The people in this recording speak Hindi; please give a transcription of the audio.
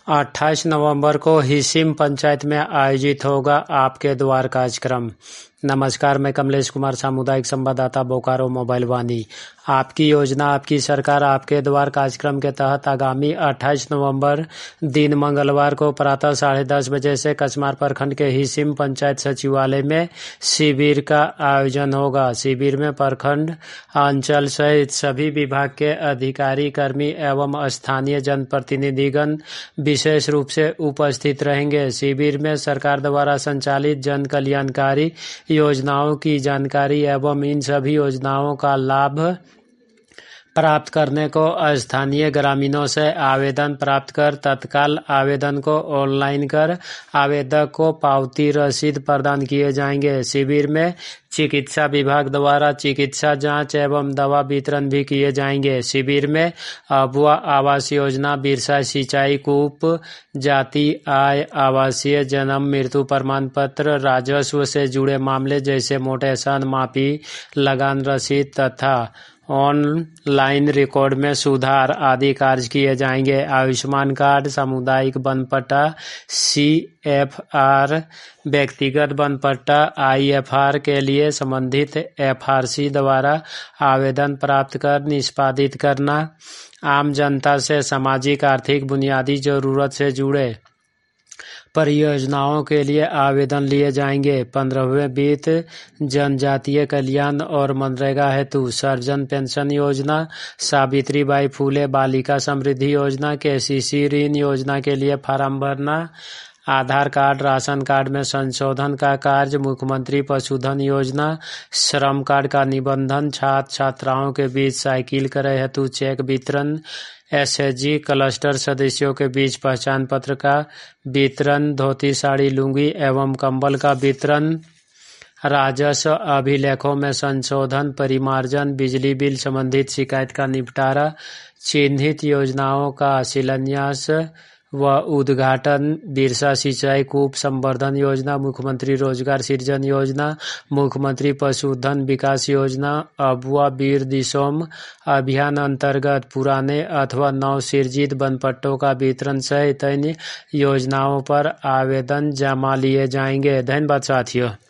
28 नवंबर को हिसिम पंचायत में आयोजित होगा आपके द्वार कार्यक्रम। नमस्कार, मैं कमलेश कुमार, सामुदायिक संवाददाता, बोकारो मोबाइल वाणी। आपकी योजना आपकी सरकार आपके द्वार कार्यक्रम के तहत आगामी 28 नवंबर दिन मंगलवार को प्रातः 10:30 बजे से कचमार प्रखंड के हिसिम पंचायत सचिवालय में शिविर का आयोजन होगा। शिविर में प्रखंड, अंचल सहित सभी विभाग के अधिकारी, कर्मी एवं स्थानीय जनप्रतिनिधिगण विशेष रूप से उपस्थित रहेंगे। शिविर में सरकार द्वारा संचालित जन कल्याणकारी योजनाओं की जानकारी एवं इन सभी योजनाओं का लाभ प्राप्त करने को स्थानीय ग्रामीणों से आवेदन प्राप्त कर तत्काल आवेदन को ऑनलाइन कर आवेदक को पावती रसीद प्रदान किए जाएंगे। शिविर में चिकित्सा विभाग द्वारा चिकित्सा जांच एवं दवा वितरण भी किए जाएंगे। शिविर में अबुआ आवास योजना, बिरसा सिंचाई कूप, जाति आय, आवासीय जन्म मृत्यु प्रमाण पत्र, राजस्व से जुड़े मामले जैसे मोटेशन, माफी, लगान रसीद तथा ऑनलाइन रिकॉर्ड में सुधार आदि कार्य किए जाएंगे। आयुष्मान कार्ड, सामुदायिक वन पट्टा, CFR, व्यक्तिगत वन पट्टा, IFR के लिए संबंधित FRC द्वारा आवेदन प्राप्त कर निष्पादित करना। आम जनता से सामाजिक आर्थिक बुनियादी जरूरत से जुड़े परियोजनाओं के लिए आवेदन लिए जाएंगे। 15वें वित्त, जनजातीय कल्याण और मनरेगा हेतु सर्जन पेंशन योजना, सावित्रीबाई फूले बालिका समृद्धि योजना, KCC ऋण योजना के लिए फार्म भरना, आधार कार्ड, राशन कार्ड में संशोधन का कार्य, मुख्यमंत्री पशुधन योजना, श्रम कार्ड का निबंधन, छात्र छात्राओं के बीच साइकिल क्रय हेतु चेक वितरण, SHG क्लस्टर सदस्यों के बीच पहचान पत्र का वितरण, धोती, साड़ी, लुंगी एवं कंबल का वितरण, राजस्व अभिलेखों में संशोधन, परिमार्जन, बिजली बिल संबंधित शिकायत का निपटारा, चिन्हित योजनाओं का शिलान्यास व उद्घाटन, बिरसा सिंचाई कूप संवर्धन योजना, मुख्यमंत्री रोजगार सृजन योजना, मुख्यमंत्री पशुधन विकास योजना, अबुआ वीर दिसोम अभियान अंतर्गत पुराने अथवा नव सृजित वनपट्टों का वितरण सहित अन्य योजनाओं पर आवेदन जमा लिए जाएंगे। धन्यवाद साथियों।